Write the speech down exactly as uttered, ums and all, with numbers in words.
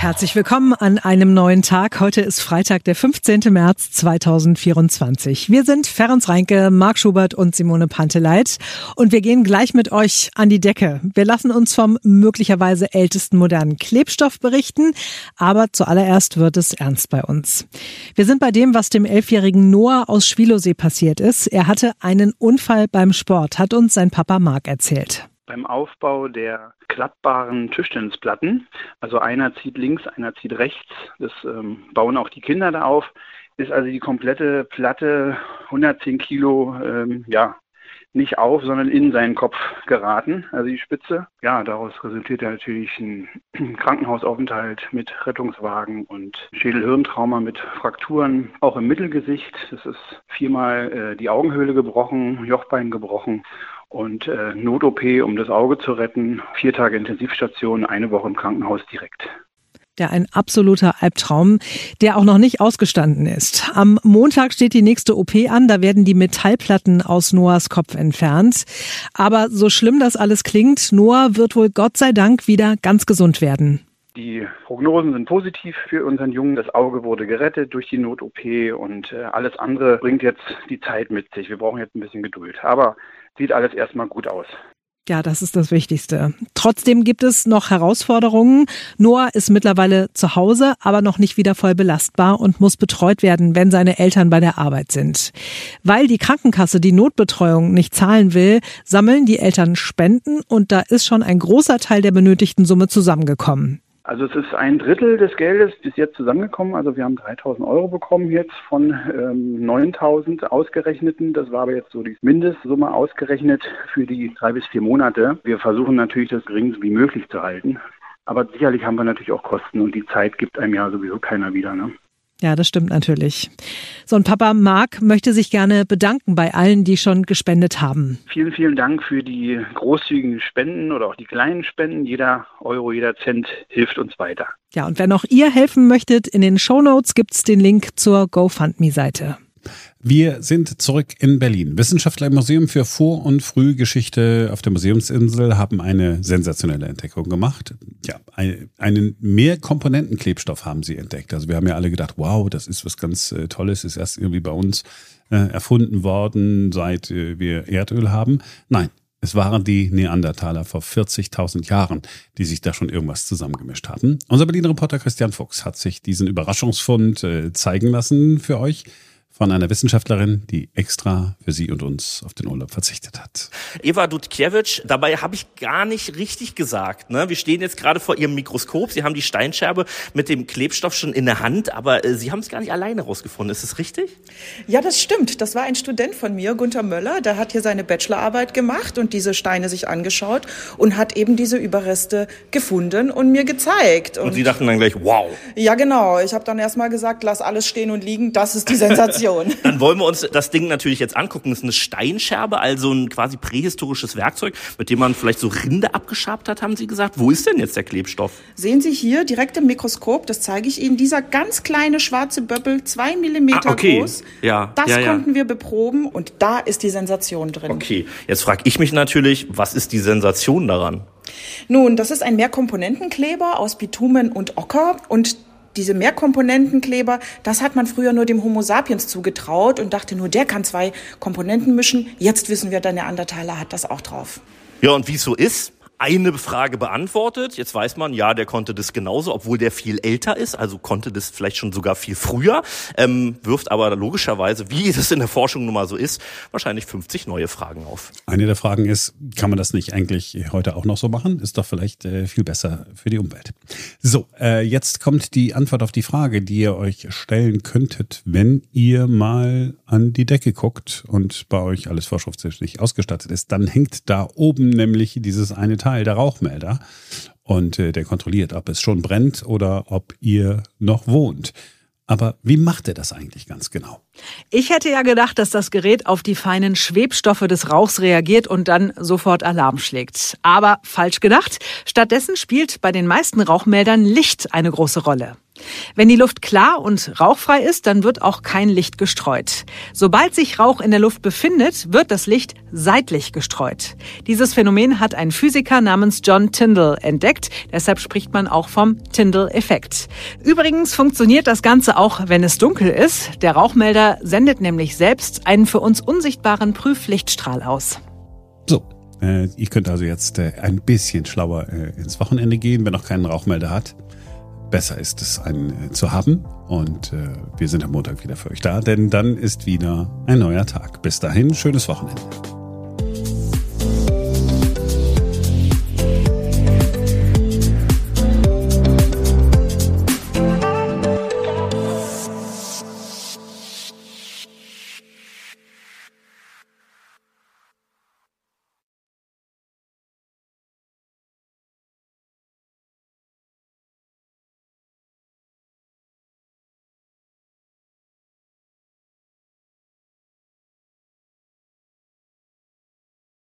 Herzlich willkommen an einem neuen Tag. Heute ist Freitag, der fünfzehnten März zweitausendvierundzwanzig. Wir sind Ferenc Reinke, Marc Schubert und Simone Panteleit. Und wir gehen gleich mit euch an die Decke. Wir lassen uns vom möglicherweise ältesten modernen Klebstoff berichten. Aber zuallererst wird es ernst bei uns. Wir sind bei dem, was dem elfjährigen Noah aus Schwielowsee passiert ist. Er hatte einen Unfall beim Sport, hat uns sein Papa Marc erzählt. Beim Aufbau der klappbaren Tischtennisplatten, also einer zieht links, einer zieht rechts, das ähm, bauen auch die Kinder da auf, ist also die komplette Platte hundertzehn Kilo, ähm, ja, nicht auf, sondern in seinen Kopf geraten, also die Spitze. Ja, daraus resultiert natürlich ein Krankenhausaufenthalt mit Rettungswagen und Schädel-Hirntrauma mit Frakturen, auch im Mittelgesicht. Es ist viermal äh, die Augenhöhle gebrochen, Jochbein gebrochen. Und äh, Not-O P, um das Auge zu retten, vier Tage Intensivstation, eine Woche im Krankenhaus direkt. Ja, ein absoluter Albtraum, der auch noch nicht ausgestanden ist. Am Montag steht die nächste O P an, da werden die Metallplatten aus Noahs Kopf entfernt. Aber so schlimm das alles klingt, Noah wird wohl Gott sei Dank wieder ganz gesund werden. Die Prognosen sind positiv für unseren Jungen. Das Auge wurde gerettet durch die Not-O P und äh, alles andere bringt jetzt die Zeit mit sich. Wir brauchen jetzt ein bisschen Geduld. Aber sieht alles erstmal gut aus. Ja, das ist das Wichtigste. Trotzdem gibt es noch Herausforderungen. Noah ist mittlerweile zu Hause, aber noch nicht wieder voll belastbar und muss betreut werden, wenn seine Eltern bei der Arbeit sind. Weil die Krankenkasse die Notbetreuung nicht zahlen will, sammeln die Eltern Spenden und da ist schon ein großer Teil der benötigten Summe zusammengekommen. Also es ist ein Drittel des Geldes bis jetzt zusammengekommen. Also wir haben dreitausend Euro bekommen jetzt von ähm, neuntausend ausgerechneten. Das war aber jetzt so die Mindestsumme ausgerechnet für die drei bis vier Monate. Wir versuchen natürlich das geringste wie möglich zu halten. Aber sicherlich haben wir natürlich auch Kosten und die Zeit gibt einem ja sowieso keiner wieder, ne? Ja, das stimmt natürlich. So, und Papa Marc möchte sich gerne bedanken bei allen, die schon gespendet haben. Vielen, vielen Dank für die großzügigen Spenden oder auch die kleinen Spenden. Jeder Euro, jeder Cent hilft uns weiter. Ja, und wenn auch ihr helfen möchtet, in den Shownotes gibt's den Link zur GoFundMe-Seite. Wir sind zurück in Berlin. Wissenschaftler im Museum für Vor- und Frühgeschichte auf der Museumsinsel haben eine sensationelle Entdeckung gemacht. Ja, einen Mehrkomponentenklebstoff haben sie entdeckt. Also wir haben ja alle gedacht, wow, das ist was ganz äh, Tolles, ist erst irgendwie bei uns äh, erfunden worden, seit äh, wir Erdöl haben. Nein, es waren die Neandertaler vor vierzigtausend Jahren, die sich da schon irgendwas zusammengemischt hatten. Unser Berliner Reporter Christian Fuchs hat sich diesen Überraschungsfund äh, zeigen lassen für euch. Von einer Wissenschaftlerin, die extra für Sie und uns auf den Urlaub verzichtet hat. Eva Dudkiewicz, dabei habe ich gar nicht richtig gesagt. Ne? Wir stehen jetzt gerade vor Ihrem Mikroskop. Sie haben die Steinscherbe mit dem Klebstoff schon in der Hand, aber äh, Sie haben es gar nicht alleine rausgefunden. Ist das richtig? Ja, das stimmt. Das war ein Student von mir, Gunther Möller. Der hat hier seine Bachelorarbeit gemacht und diese Steine sich angeschaut und hat eben diese Überreste gefunden und mir gezeigt. Und, und Sie dachten dann gleich, wow. Ja, genau. Ich habe dann erst mal gesagt, lass alles stehen und liegen. Das ist die Sensation. Dann wollen wir uns das Ding natürlich jetzt angucken. Das ist eine Steinscherbe, also ein quasi prähistorisches Werkzeug, mit dem man vielleicht so Rinde abgeschabt hat, haben Sie gesagt. Wo ist denn jetzt der Klebstoff? Sehen Sie hier direkt im Mikroskop, das zeige ich Ihnen, dieser ganz kleine schwarze Böppel, zwei Millimeter ah, okay. groß. Ja, das ja, ja. konnten wir beproben und da ist die Sensation drin. Okay, jetzt frage ich mich natürlich, was ist die Sensation daran? Nun, das ist ein Mehrkomponentenkleber aus Bitumen und Ocker und diese Mehrkomponentenkleber, das hat man früher nur dem Homo sapiens zugetraut und dachte nur, der kann zwei Komponenten mischen. Jetzt wissen wir, der Neandertaler hat das auch drauf. Ja, und wie es so ist, eine Frage beantwortet. Jetzt weiß man, ja, der konnte das genauso, obwohl der viel älter ist, also konnte das vielleicht schon sogar viel früher, ähm, wirft aber logischerweise, wie das in der Forschung nun mal so ist, wahrscheinlich fünfzig neue Fragen auf. Eine der Fragen ist, kann man das nicht eigentlich heute auch noch so machen? Ist doch vielleicht äh, viel besser für die Umwelt. So, äh, jetzt kommt die Antwort auf die Frage, die ihr euch stellen könntet, wenn ihr mal an die Decke guckt und bei euch alles vorschriftsmäßig ausgestattet ist. Dann hängt da oben nämlich dieses eine Teil, der Rauchmelder, und äh, der kontrolliert, ob es schon brennt oder ob ihr noch wohnt. Aber wie macht er das eigentlich ganz genau? Ich hätte ja gedacht, dass das Gerät auf die feinen Schwebstoffe des Rauchs reagiert und dann sofort Alarm schlägt. Aber falsch gedacht. Stattdessen spielt bei den meisten Rauchmeldern Licht eine große Rolle. Wenn die Luft klar und rauchfrei ist, dann wird auch kein Licht gestreut. Sobald sich Rauch in der Luft befindet, wird das Licht seitlich gestreut. Dieses Phänomen hat ein Physiker namens John Tyndall entdeckt. Deshalb spricht man auch vom Tyndall-Effekt. Übrigens funktioniert das Ganze auch, wenn es dunkel ist. Der Rauchmelder sendet nämlich selbst einen für uns unsichtbaren Prüflichtstrahl aus. So, äh, ihr könnt also jetzt äh, ein bisschen schlauer äh, ins Wochenende gehen, wer noch keinen Rauchmelder hat. Besser ist es, einen äh, zu haben. Und äh, wir sind am Montag wieder für euch da, denn dann ist wieder ein neuer Tag. Bis dahin, schönes Wochenende.